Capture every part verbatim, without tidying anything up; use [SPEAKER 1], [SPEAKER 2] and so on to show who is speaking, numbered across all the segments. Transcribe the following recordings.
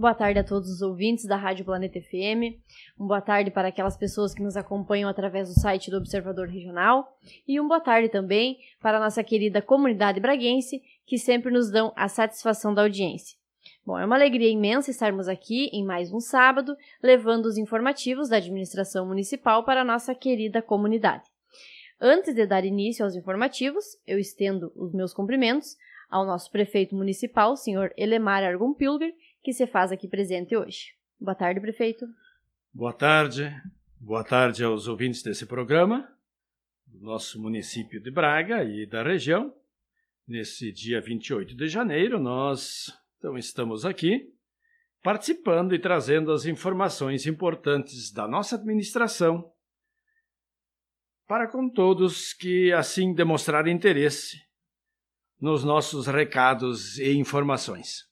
[SPEAKER 1] Boa tarde a todos os ouvintes da Rádio Planeta F M, uma boa tarde para aquelas pessoas que nos acompanham através do site do Observador Regional e uma boa tarde também para a nossa querida comunidade braguense, que sempre nos dão a satisfação da audiência. Bom, é uma alegria imensa estarmos aqui em mais um sábado, levando os informativos da administração municipal para a nossa querida comunidade. Antes de dar início aos informativos, eu estendo os meus cumprimentos ao nosso prefeito municipal, senhor Elemar Argon Pilger, que se faz aqui presente hoje. Boa tarde, prefeito.
[SPEAKER 2] Boa tarde. Boa tarde aos ouvintes desse programa, do nosso município de Braga e da região. Nesse dia vinte e oito de janeiro, nós então, estamos aqui participando e trazendo as informações importantes da nossa administração para com todos que assim demonstrarem interesse nos nossos recados e informações.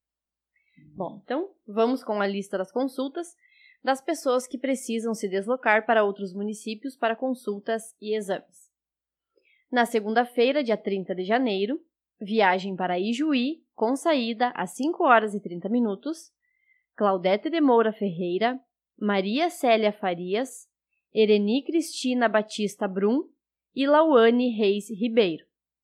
[SPEAKER 1] Bom, então vamos com a lista das consultas das pessoas que precisam se deslocar para outros municípios para consultas e exames. Na segunda-feira, dia trinta de janeiro, viagem para Ijuí, com saída às cinco horas e trinta minutos, Claudete de Moura Ferreira, Maria Célia Farias, Ereni Cristina Batista Brum e Lauane Reis Ribeiro.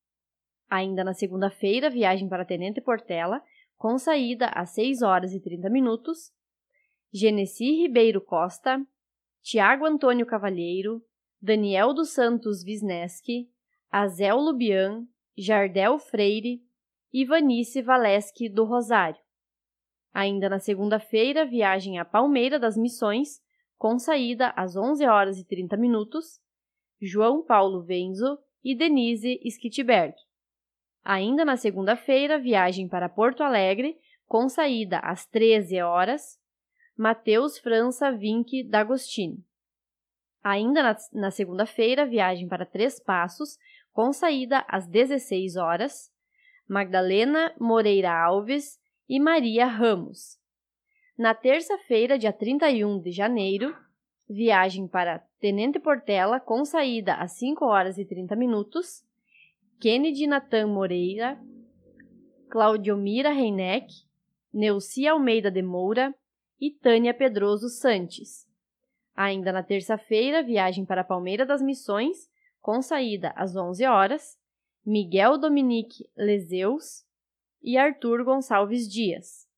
[SPEAKER 1] Ainda na segunda-feira, viagem para Tenente Portela, com saída às seis horas e trinta minutos, Genesi Ribeiro Costa, Tiago Antônio Cavalheiro, Daniel dos Santos Wisneski, Azel Lubian, Jardel Freire e Vanice Valeschi do Rosário. Ainda na segunda-feira, viagem a Palmeira das Missões, com saída às onze horas e trinta minutos, João Paulo Venzo e Denise Skitberg. Ainda na segunda-feira, viagem para Porto Alegre, com saída às treze horas, Matheus França Vinck D'Agostini. Ainda na, na segunda-feira, viagem para Três Passos, com saída às dezesseis horas, Magdalena Moreira Alves e Maria Ramos. Na terça-feira, dia trinta e um de janeiro, viagem para Tenente Portela, com saída às cinco horas e trinta minutos, Kennedy Natan Moreira, Claudiomira Reineck, Neuci Almeida de Moura e Tânia Pedroso Santos. Ainda na terça-feira, viagem para Palmeira das Missões, com saída às onze horas, Miguel Dominique Lezeus e Arthur Gonçalves Dias.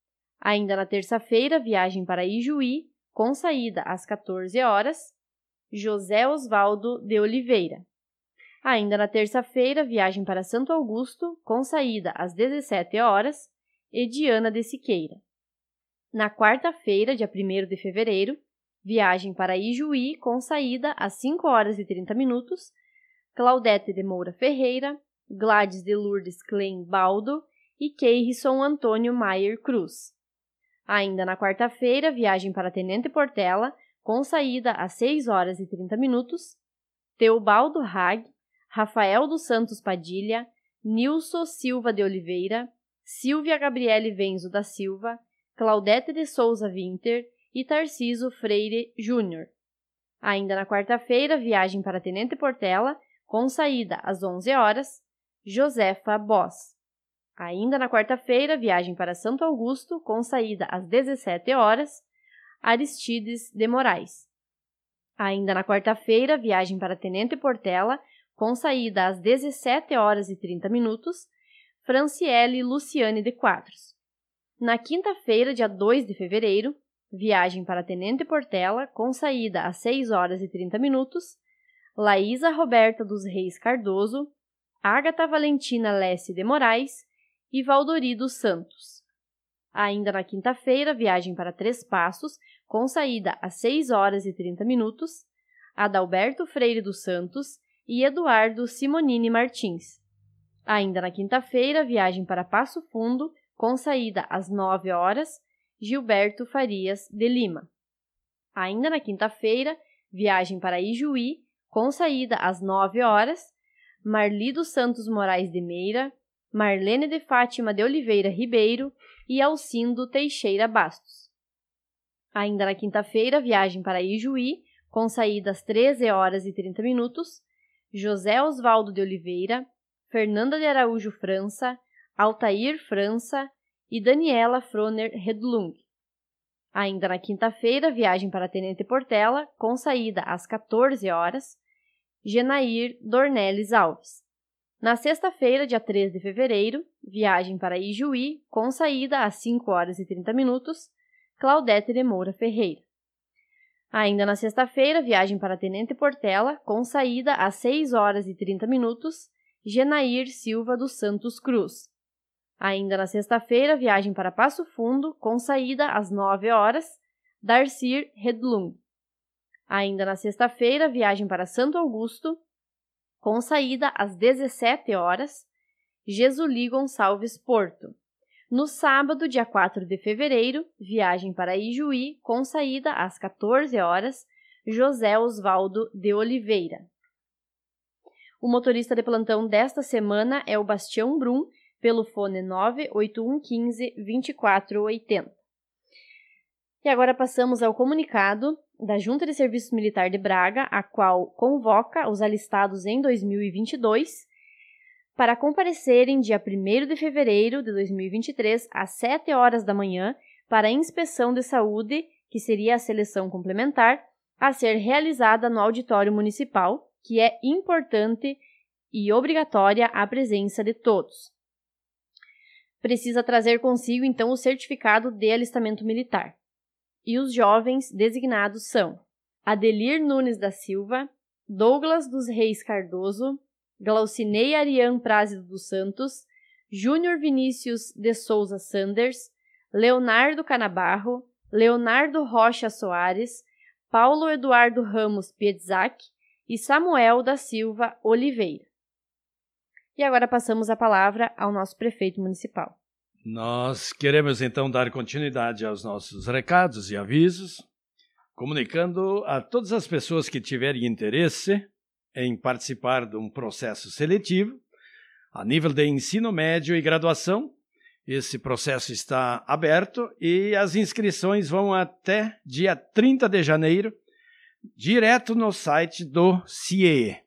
[SPEAKER 1] Ainda na terça-feira, viagem para Ijuí, com saída às quatorze horas, José Osvaldo de Oliveira. Ainda na terça-feira, viagem para Santo Augusto, com saída às dezessete horas, Ediana de Siqueira. Na quarta-feira, dia primeiro de fevereiro, viagem para Ijuí, com saída às cinco horas e trinta minutos, Claudete de Moura Ferreira, Gladys de Lourdes Klein Baldo e Keirson Antônio Maier Cruz. Ainda na quarta-feira, viagem para Tenente Portela, com saída às seis horas e trinta minutos, Teobaldo Hag, Rafael dos Santos Padilha, Nilson Silva de Oliveira, Silvia Gabriele Venzo da Silva, Claudete de Souza Winter e Tarciso Freire Júnior. Ainda na quarta-feira, viagem para Tenente Portela, com saída às onze horas, Josefa Boss. Ainda na quarta-feira, viagem para Santo Augusto, com saída às dezessete horas, Aristides de Moraes. Ainda na quarta-feira, viagem para Tenente Portela, com saída às dezessete horas e trinta minutos, Franciele Luciane de Quadros. Na quinta-feira, dia dois de fevereiro, viagem para Tenente Portela, com saída às seis horas e trinta minutos, Laísa Roberta dos Reis Cardoso, Ágata Valentina Lesse de Moraes e Valdorido Santos. Ainda na quinta-feira, viagem para Três Passos, com saída às seis horas e trinta minutos, Adalberto Freire dos Santos e Eduardo Simonini Martins. Ainda na quinta-feira, viagem para Passo Fundo, com saída às nove horas, Gilberto Farias de Lima. Ainda na quinta-feira, viagem para Ijuí, com saída às nove horas, Marli dos Santos Moraes de Meira, Marlene de Fátima de Oliveira Ribeiro e Alcindo Teixeira Bastos. Ainda na quinta-feira, viagem para Ijuí, com saída às treze horas e trinta minutos, José Osvaldo de Oliveira, Fernanda de Araújo França, Altair França e Daniela Froner Hedlund. Ainda na quinta-feira, viagem para Tenente Portela, com saída às quatorze horas, Genair Dornelles Alves. Na sexta-feira, dia três de fevereiro, viagem para Ijuí, com saída às cinco horas e trinta minutos, Claudete de Moura Ferreira. Ainda na sexta-feira, viagem para Tenente Portela, com saída às seis horas e trinta minutos, Genair Silva dos Santos Cruz. Ainda na sexta-feira, viagem para Passo Fundo, com saída às nove horas, Darcir Hedlund. Ainda na sexta-feira, viagem para Santo Augusto, com saída às dezessete horas, Jesuly Gonçalves Porto. No sábado, dia quatro de fevereiro, viagem para Ijuí, com saída às quatorze horas, José Osvaldo de Oliveira. O motorista de plantão desta semana é o Bastião Brum, pelo fone nove oito um um cinco, dois quatro oito zero. E agora passamos ao comunicado da Junta de Serviço Militar de Braga, a qual convoca os alistados em dois mil e vinte e dois para comparecerem dia primeiro de fevereiro de dois mil e vinte e três às sete horas da manhã para a inspeção de saúde, que seria a seleção complementar, a ser realizada no auditório municipal, que é importante e obrigatória a presença de todos. Precisa trazer consigo, então, o certificado de alistamento militar. E os jovens designados são Adelir Nunes da Silva, Douglas dos Reis Cardoso, Glaucinei Arian Prázido dos Santos, Júnior Vinícius de Souza Sanders, Leonardo Canabarro, Leonardo Rocha Soares, Paulo Eduardo Ramos Pietzac e Samuel da Silva Oliveira. E agora passamos a palavra ao nosso prefeito municipal.
[SPEAKER 2] Nós queremos então dar continuidade aos nossos recados e avisos, comunicando a todas as pessoas que tiverem interesse em participar de um processo seletivo a nível de ensino médio e graduação. Esse processo está aberto e as inscrições vão até dia trinta de janeiro, direto no site do C I E.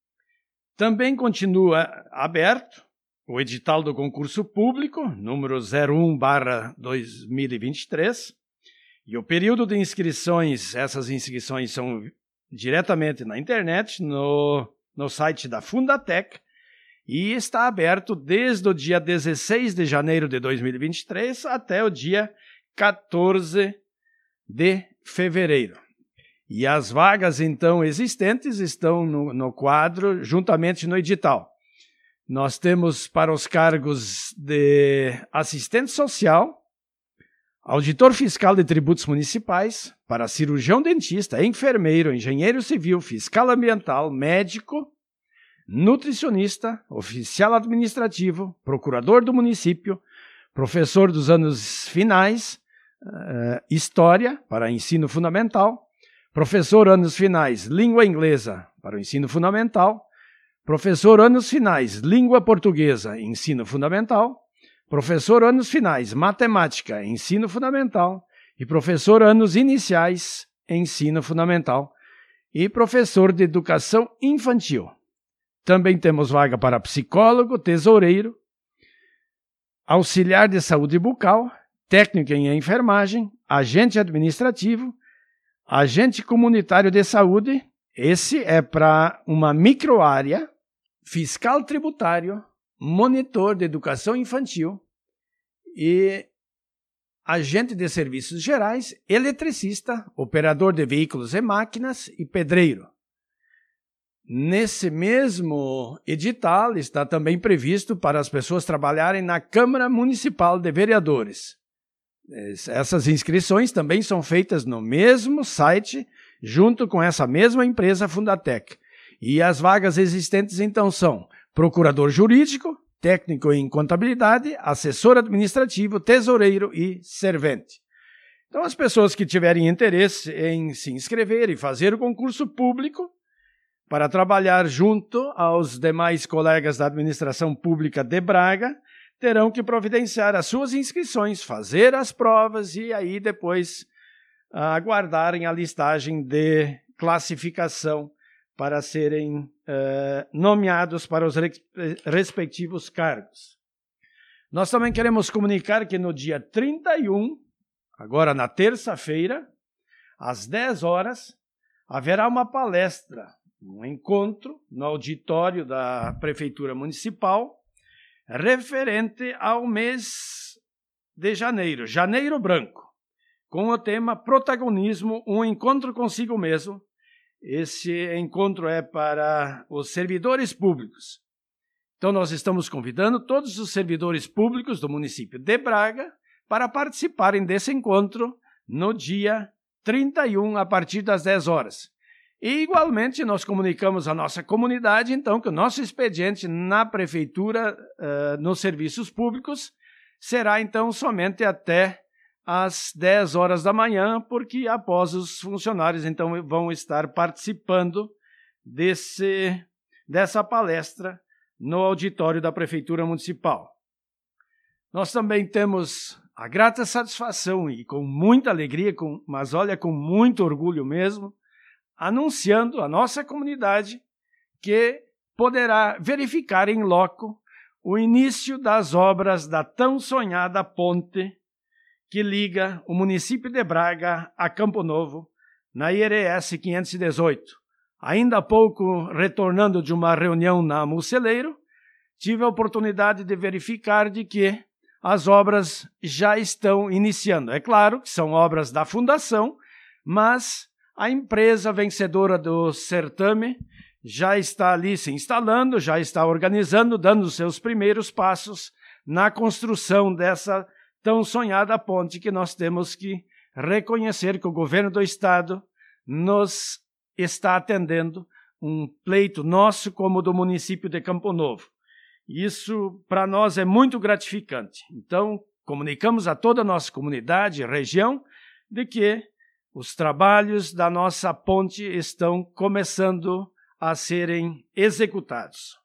[SPEAKER 2] Também continua aberto o edital do concurso público, número zero um barra dois mil e vinte e três, e o período de inscrições, essas inscrições são diretamente na internet, no, no site da Fundatec, e está aberto desde o dia dezesseis de janeiro de dois mil e vinte e três até o dia quatorze de fevereiro. E as vagas, então, existentes estão no, no quadro, juntamente no edital. Nós temos para os cargos de assistente social, auditor fiscal de tributos municipais, para cirurgião dentista, enfermeiro, engenheiro civil, fiscal ambiental, médico, nutricionista, oficial administrativo, procurador do município, professor dos anos finais, uh, história para ensino fundamental, professor anos finais, língua inglesa para o ensino fundamental, professor anos finais, língua portuguesa, ensino fundamental, professor anos finais, matemática, ensino fundamental, e professor anos iniciais, ensino fundamental, e professor de educação infantil. Também temos vaga para psicólogo, tesoureiro, auxiliar de saúde bucal, técnico em enfermagem, agente administrativo, agente comunitário de saúde, esse é para uma microárea, fiscal tributário, monitor de educação infantil e agente de serviços gerais, eletricista, operador de veículos e máquinas e pedreiro. Nesse mesmo edital está também previsto para as pessoas trabalharem na Câmara Municipal de Vereadores. Essas inscrições também são feitas no mesmo site, junto com essa mesma empresa Fundatec. E as vagas existentes, então, são procurador jurídico, técnico em contabilidade, assessor administrativo, tesoureiro e servente. Então, as pessoas que tiverem interesse em se inscrever e fazer o concurso público para trabalhar junto aos demais colegas da administração pública de Braga, terão que providenciar as suas inscrições, fazer as provas e aí depois aguardarem a listagem de classificação para serem uh, nomeados para os re respectivos cargos. Nós também queremos comunicar que no dia trinta e um, agora na terça-feira, às dez horas, haverá uma palestra, um encontro no auditório da Prefeitura Municipal, referente ao mês de janeiro, Janeiro Branco, com o tema Protagonismo, um encontro consigo mesmo. Esse encontro é para os servidores públicos. Então, nós estamos convidando todos os servidores públicos do município de Braga para participarem desse encontro no dia trinta e um, a partir das dez horas. E, igualmente, nós comunicamos à nossa comunidade, então, que o nosso expediente na Prefeitura, uh, nos serviços públicos, será, então, somente até às dez horas da manhã, porque após os funcionários, então, vão estar participando desse, dessa palestra no auditório da Prefeitura Municipal. Nós também temos a grata satisfação e com muita alegria, com, mas olha, com muito orgulho mesmo, anunciando à nossa comunidade que poderá verificar em loco o início das obras da tão sonhada ponte que liga o município de Braga a Campo Novo, na I R S quinhentos e dezoito. Ainda há pouco, retornando de uma reunião na Muceleiro, tive a oportunidade de verificar de que as obras já estão iniciando. É claro que são obras da fundação, mas a empresa vencedora do certame já está ali se instalando, já está organizando, dando os seus primeiros passos na construção dessa tão sonhada ponte que nós temos que reconhecer que o governo do estado nos está atendendo, um pleito nosso como do município de Campo Novo. Isso, para nós, é muito gratificante. Então, comunicamos a toda a nossa comunidade e região de que os trabalhos da nossa ponte estão começando a serem executados.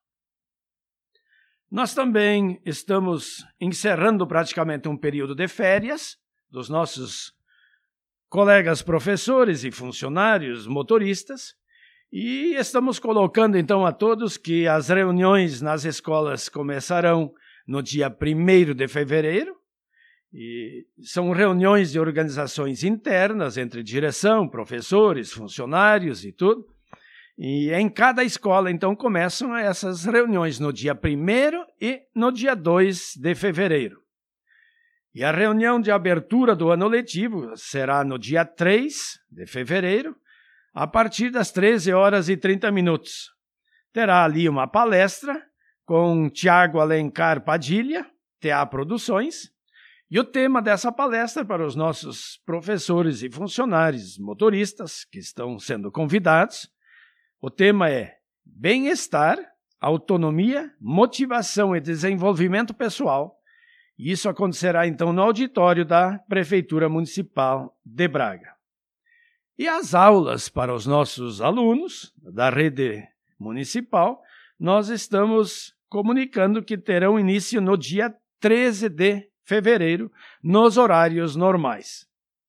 [SPEAKER 2] Nós também estamos encerrando praticamente um período de férias dos nossos colegas professores e funcionários motoristas e estamos colocando então a todos que as reuniões nas escolas começarão no dia primeiro de fevereiro e são reuniões de organizações internas entre direção, professores, funcionários e tudo. E em cada escola, então, começam essas reuniões no dia primeiro e no dia dois de fevereiro. E a reunião de abertura do ano letivo será no dia três de fevereiro, a partir das treze horas e trinta minutos. Terá ali uma palestra com Tiago Alencar Padilha, T A Produções, e o tema dessa palestra para os nossos professores e funcionários motoristas que estão sendo convidados, o tema é bem-estar, autonomia, motivação e desenvolvimento pessoal. E isso acontecerá, então, no auditório da Prefeitura Municipal de Braga. E as aulas para os nossos alunos da rede municipal, nós estamos comunicando que terão início no dia treze de fevereiro, nos horários normais.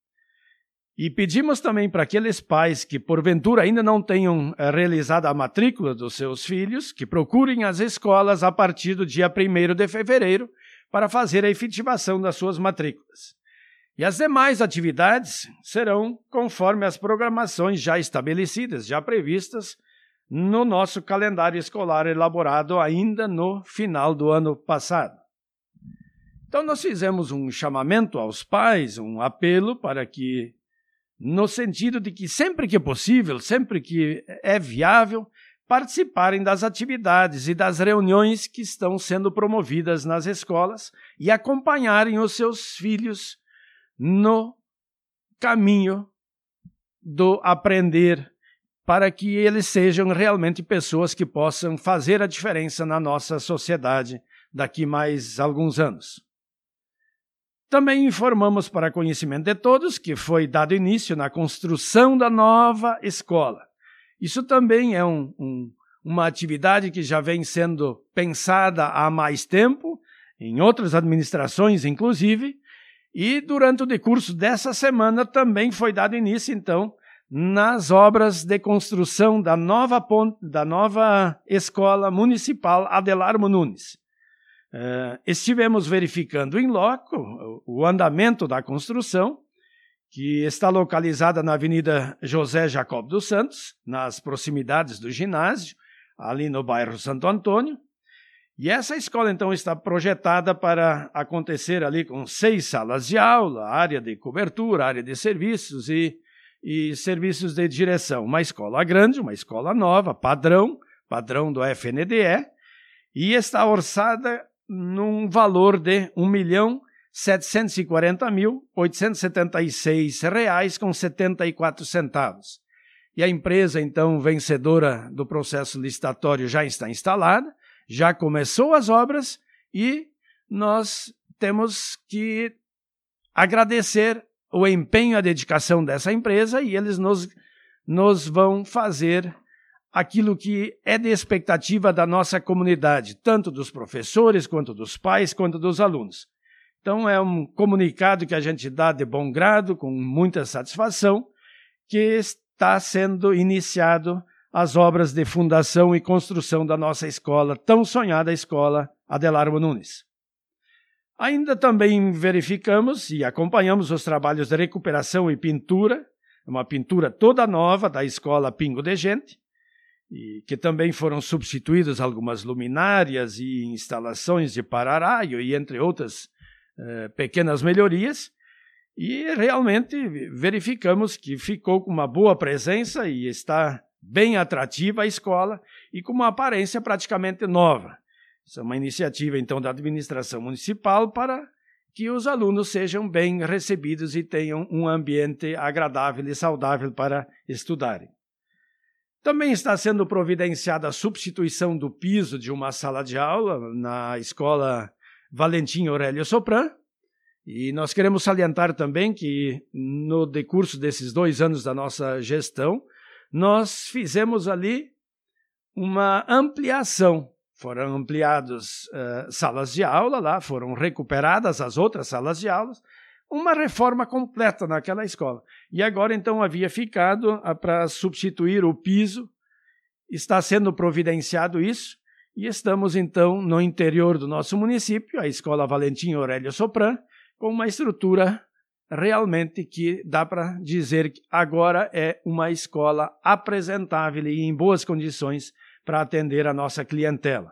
[SPEAKER 2] E pedimos também para aqueles pais que, porventura, ainda não tenham realizado a matrícula dos seus filhos, que procurem as escolas a partir do dia primeiro de fevereiro para fazer a efetivação das suas matrículas. E as demais atividades serão conforme as programações já estabelecidas, já previstas no nosso calendário escolar elaborado ainda no final do ano passado. Então, nós fizemos um chamamento aos pais, um apelo para que, no sentido de que sempre que possível, sempre que é viável, participarem das atividades e das reuniões que estão sendo promovidas nas escolas e acompanharem os seus filhos no caminho do aprender, para que eles sejam realmente pessoas que possam fazer a diferença na nossa sociedade daqui mais alguns anos. Também informamos para conhecimento de todos que foi dado início na construção da nova escola. Isso também é um, um, uma atividade que já vem sendo pensada há mais tempo, em outras administrações inclusive, e durante o decurso dessa semana também foi dado início, então, nas obras de construção da nova, ponte, da nova escola municipal Adelarmo Nunes. Uh, estivemos verificando em loco o, o andamento da construção, que está localizada na Avenida José Jacob dos Santos, nas proximidades do ginásio, ali no bairro Santo Antônio. E essa escola, então, está projetada para acontecer ali com seis salas de aula, área de cobertura, área de serviços e, e serviços de direção. Uma escola grande, uma escola nova, padrão, padrão do F N D E, e está orçada num valor de um milhão setecentos e quarenta mil oitocentos e setenta e seis reais com setenta e quatro centavos. E a empresa, então, vencedora do processo licitatório já está instalada, já começou as obras e nós temos que agradecer o empenho e a dedicação dessa empresa e eles nos, nos vão fazer aquilo que é de expectativa da nossa comunidade, tanto dos professores, quanto dos pais, quanto dos alunos. Então, é um comunicado que a gente dá de bom grado, com muita satisfação, que está sendo iniciado as obras de fundação e construção da nossa escola, tão sonhada escola Adelarmo Nunes. Ainda também verificamos e acompanhamos os trabalhos de recuperação e pintura, uma pintura toda nova da escola Pingo de Gente, e que também foram substituídas algumas luminárias e instalações de para-raio e entre outras eh, pequenas melhorias, e realmente verificamos que ficou com uma boa presença e está bem atrativa a escola e com uma aparência praticamente nova. Isso é uma iniciativa, então, da administração municipal para que os alunos sejam bem recebidos e tenham um ambiente agradável e saudável para estudarem. Também está sendo providenciada a substituição do piso de uma sala de aula na escola Valentim Aurélio Sopran. E nós queremos salientar também que, no decurso desses dois anos da nossa gestão, nós fizemos ali uma ampliação. Foram ampliadas uh, salas de aula lá, foram recuperadas as outras salas de aulas, uma reforma completa naquela escola. E agora, então, havia ficado uh, para substituir o piso, está sendo providenciado isso, e estamos, então, no interior do nosso município, a Escola Valentim Aurélio Sopran, com uma estrutura realmente que dá para dizer que agora é uma escola apresentável e em boas condições para atender a nossa clientela.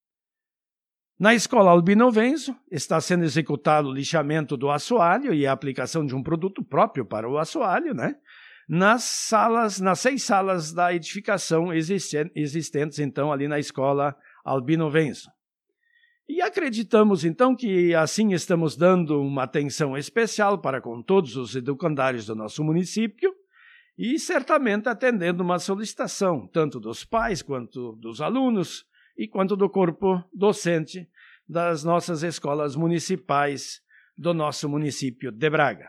[SPEAKER 2] Na escola Albino Venzo, está sendo executado o lixamento do assoalho e a aplicação de um produto próprio para o assoalho, né? Nas salas, nas seis salas da edificação existentes, então, ali na escola Albino Venzo. E acreditamos, então, que assim estamos dando uma atenção especial para com todos os educandários do nosso município e certamente atendendo uma solicitação, tanto dos pais, quanto dos alunos e quanto do corpo docente das nossas escolas municipais do nosso município de Braga.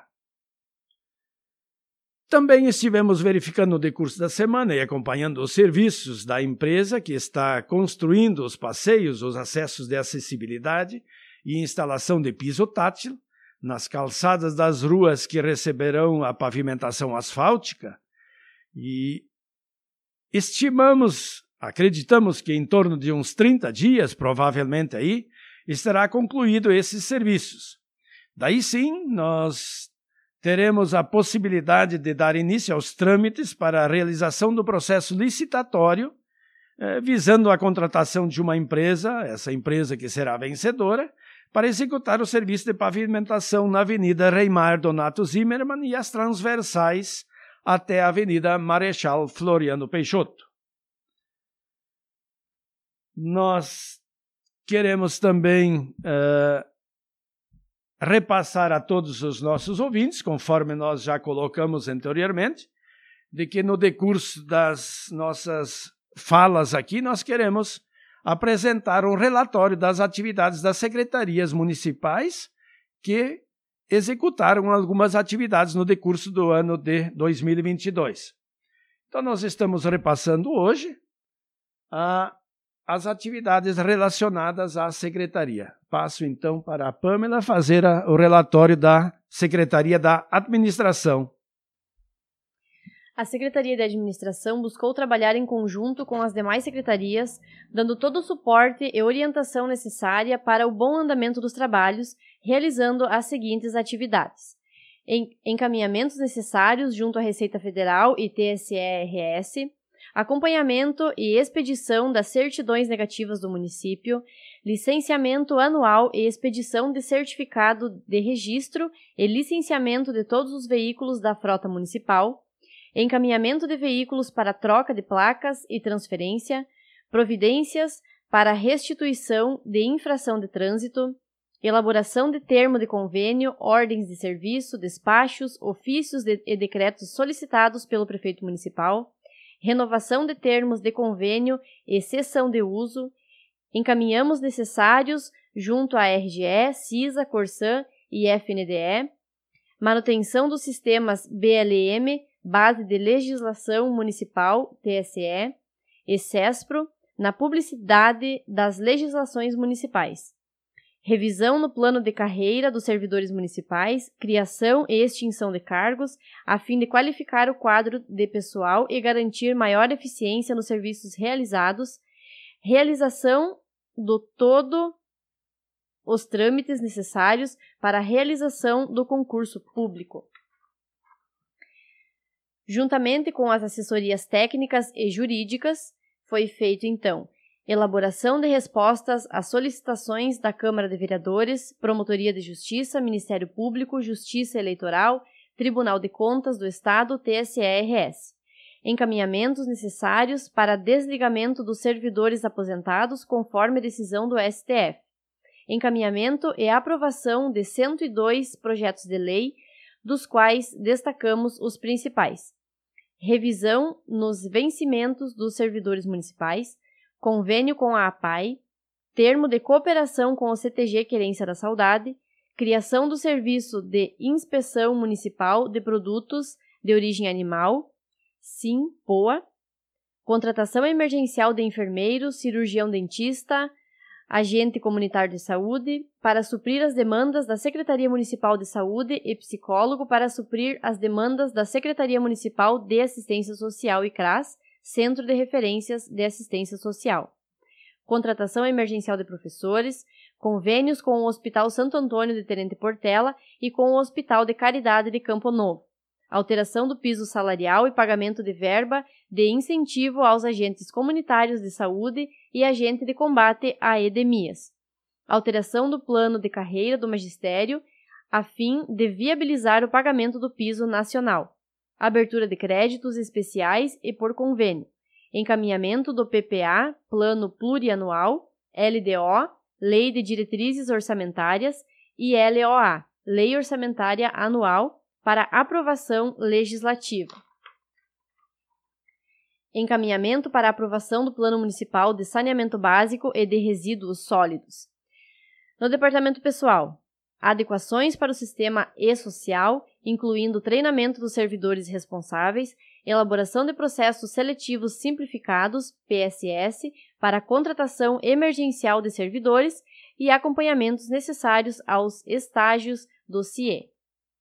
[SPEAKER 2] Também estivemos verificando no decurso da semana e acompanhando os serviços da empresa que está construindo os passeios, os acessos de acessibilidade e instalação de piso tátil nas calçadas das ruas que receberão a pavimentação asfáltica. E estimamos, acreditamos que em torno de uns trinta dias, provavelmente aí, estará concluído esses serviços. Daí sim, nós teremos a possibilidade de dar início aos trâmites para a realização do processo licitatório, eh, visando a contratação de uma empresa, essa empresa que será vencedora, para executar o serviço de pavimentação na Avenida Reimar Donato Zimmermann e as transversais até a Avenida Marechal Floriano Peixoto. Nós queremos também Uh, repassar a todos os nossos ouvintes, conforme nós já colocamos anteriormente, de que no decurso das nossas falas aqui, nós queremos apresentar um relatório das atividades das secretarias municipais que executaram algumas atividades no decurso do ano de dois mil e vinte e dois. Então, nós estamos repassando hoje a as atividades relacionadas à secretaria. Passo, então, para a Pâmela fazer a, o relatório da Secretaria da Administração.
[SPEAKER 1] A Secretaria de Administração buscou trabalhar em conjunto com as demais secretarias, dando todo o suporte e orientação necessária para o bom andamento dos trabalhos, realizando as seguintes atividades: encaminhamentos necessários junto à Receita Federal e T S E R S, acompanhamento e expedição das certidões negativas do município, licenciamento anual e expedição de certificado de registro e licenciamento de todos os veículos da frota municipal, encaminhamento de veículos para troca de placas e transferência, providências para restituição de infração de trânsito, elaboração de termo de convênio, ordens de serviço, despachos, ofícios de, e decretos solicitados pelo prefeito municipal, renovação de termos de convênio e cessão de uso, encaminhamos necessários junto à R G E, CISA, Corsã e F N D E, manutenção dos sistemas B L M, Base de Legislação Municipal, T S E, e CESPRO, na publicidade das legislações municipais. Revisão no plano de carreira dos servidores municipais, criação e extinção de cargos, a fim de qualificar o quadro de pessoal e garantir maior eficiência nos serviços realizados, realização do todo os trâmites necessários para a realização do concurso público. Juntamente com as assessorias técnicas e jurídicas, foi feito, então, elaboração de respostas às solicitações da Câmara de Vereadores, Promotoria de Justiça, Ministério Público, Justiça Eleitoral, Tribunal de Contas do Estado, T S E R S. Encaminhamentos necessários para desligamento dos servidores aposentados conforme decisão do S T F. Encaminhamento e aprovação de cento e dois projetos de lei, dos quais destacamos os principais: revisão nos vencimentos dos servidores municipais, convênio com a APAI, termo de cooperação com o C T G Querência da Saudade, criação do Serviço de Inspeção Municipal de Produtos de Origem Animal, SIM-POA, contratação emergencial de enfermeiro, cirurgião dentista, agente comunitário de saúde, para suprir as demandas da Secretaria Municipal de Saúde e psicólogo para suprir as demandas da Secretaria Municipal de Assistência Social e CRAS, Centro de Referências de Assistência Social. Contratação emergencial de professores, convênios com o Hospital Santo Antônio de Tenente Portela e com o Hospital de Caridade de Campo Novo. Alteração do piso salarial e pagamento de verba de incentivo aos agentes comunitários de saúde e agente de combate a edemias. Alteração do plano de carreira do magistério, a fim de viabilizar o pagamento do piso nacional. Abertura de créditos especiais e por convênio. Encaminhamento do P P A, Plano Plurianual, L D O, Lei de Diretrizes Orçamentárias, e L O A, Lei Orçamentária Anual, para aprovação legislativa. Encaminhamento para aprovação do Plano Municipal de Saneamento Básico e de Resíduos Sólidos. No Departamento Pessoal, adequações para o sistema e-social, incluindo treinamento dos servidores responsáveis, elaboração de processos seletivos simplificados, P S S, para a contratação emergencial de servidores e acompanhamentos necessários aos estágios do C I E.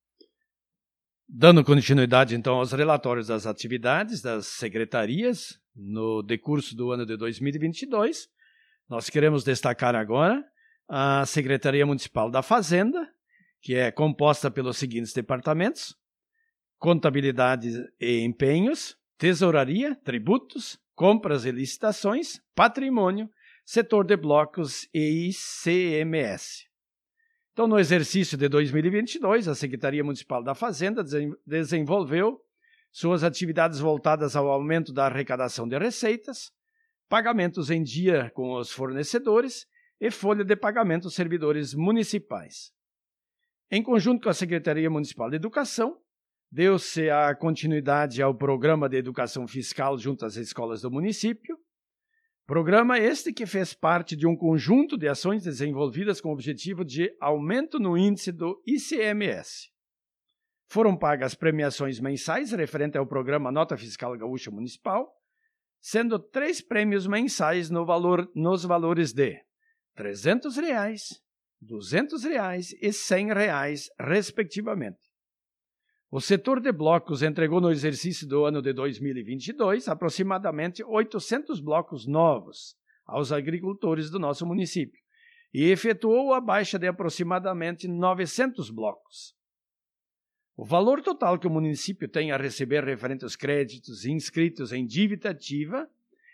[SPEAKER 2] Dando continuidade, então, aos relatórios das atividades das secretarias no decurso do ano de dois mil e vinte e dois, nós queremos destacar agora a Secretaria Municipal da Fazenda, que é composta pelos seguintes departamentos: Contabilidade e Empenhos, Tesouraria, Tributos, Compras e Licitações, Patrimônio, Setor de Blocos e I C M S. Então, no exercício de dois mil e vinte e dois, a Secretaria Municipal da Fazenda desenvolveu suas atividades voltadas ao aumento da arrecadação de receitas, pagamentos em dia com os fornecedores e folha de pagamento aos servidores municipais. Em conjunto com a Secretaria Municipal de Educação, deu-se a continuidade ao Programa de Educação Fiscal junto às escolas do município, programa este que fez parte de um conjunto de ações desenvolvidas com o objetivo de aumento no índice do I C M S. Foram pagas premiações mensais referente ao programa Nota Fiscal Gaúcha Municipal, sendo três prêmios mensais no valor, nos valores de trezentos reais, duzentos reais e cem reais, respectivamente. O setor de blocos entregou no exercício do ano de dois mil e vinte e dois aproximadamente oitocentos blocos novos aos agricultores do nosso município e efetuou a baixa de aproximadamente novecentos blocos. O valor total que o município tem a receber referente aos créditos inscritos em dívida ativa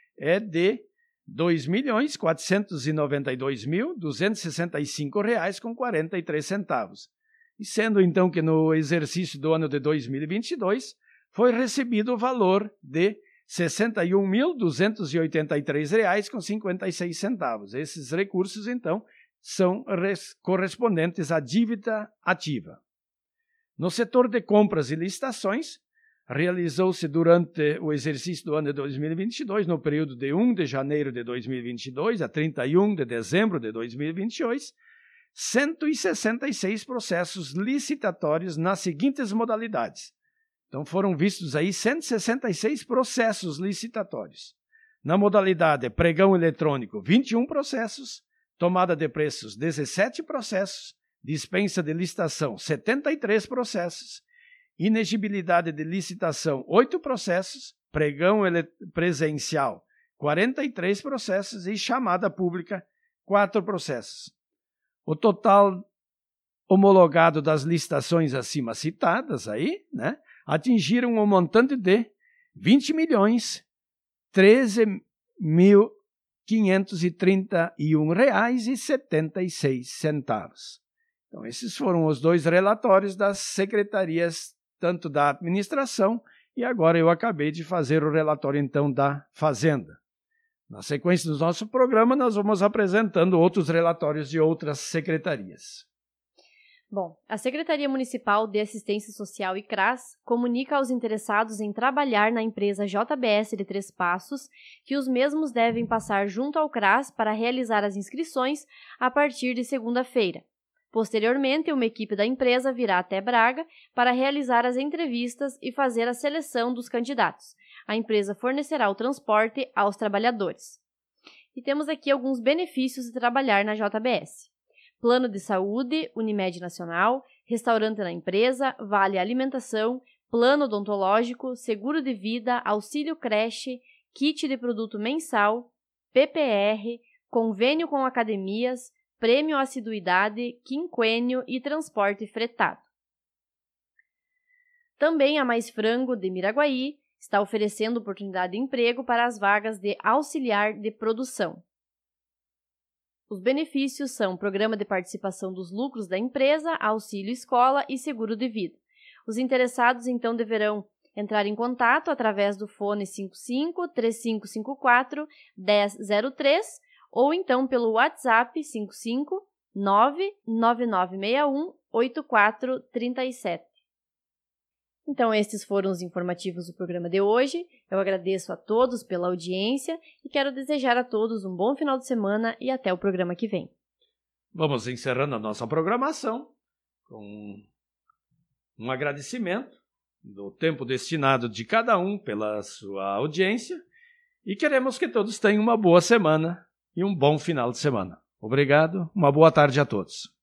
[SPEAKER 2] é de dois milhões quatrocentos e noventa e dois mil duzentos e sessenta e cinco reais com quarenta e três centavos. E sendo então que no exercício do ano de dois mil e vinte e dois foi recebido o valor de sessenta e um mil duzentos e oitenta e três reais com cinquenta e seis centavos. Esses recursos então são correspondentes à dívida ativa. No setor de compras e licitações, realizou-se durante o exercício do ano de dois mil e vinte e dois, no período de primeiro de janeiro de dois mil e vinte e dois a trinta e um de dezembro de dois mil e vinte e dois, cento e sessenta e seis processos licitatórios nas seguintes modalidades. Então foram vistos aí cento e sessenta e seis processos licitatórios. Na modalidade pregão eletrônico, vinte e um processos, tomada de preços, dezessete processos, dispensa de licitação, setenta e três processos, inegibilidade de licitação, oito processos, pregão presencial, quarenta e três processos e chamada pública, quatro processos. O total homologado das licitações acima citadas aí, né, atingiram um montante de vinte milhões treze mil quinhentos e trinta e um reais e setenta e seis centavos. Então, esses foram os dois relatórios das secretarias, tanto da administração, e agora eu acabei de fazer o relatório, então, da Fazenda. Na sequência do nosso programa, nós vamos apresentando outros relatórios de outras secretarias.
[SPEAKER 1] Bom, a Secretaria Municipal de Assistência Social e CRAS comunica aos interessados em trabalhar na empresa J B S de Três Passos que os mesmos devem passar junto ao CRAS para realizar as inscrições a partir de segunda-feira. Posteriormente, uma equipe da empresa virá até Braga para realizar as entrevistas e fazer a seleção dos candidatos. A empresa fornecerá o transporte aos trabalhadores. E temos aqui alguns benefícios de trabalhar na J B S. Plano de saúde, Unimed Nacional, restaurante na empresa, vale alimentação, plano odontológico, seguro de vida, auxílio creche, kit de produto mensal, P P R, convênio com academias, prêmio assiduidade, quinquênio e transporte fretado. Também a Mais Frango de Miraguaí está oferecendo oportunidade de emprego para as vagas de auxiliar de produção. Os benefícios são programa de participação dos lucros da empresa, auxílio escola e seguro de vida. Os interessados, então, deverão entrar em contato através do fone cinco cinco, três cinco cinco quatro, um zero zero três ou então pelo WhatsApp cinco cinco, nove nove nove seis um, oito quatro três sete. Então, estes foram os informativos do programa de hoje. Eu agradeço a todos pela audiência e quero desejar a todos um bom final de semana e até o programa que vem.
[SPEAKER 2] Vamos encerrando a nossa programação com um agradecimento do tempo destinado de cada um pela sua audiência e queremos que todos tenham uma boa semana e um bom final de semana. Obrigado, uma boa tarde a todos.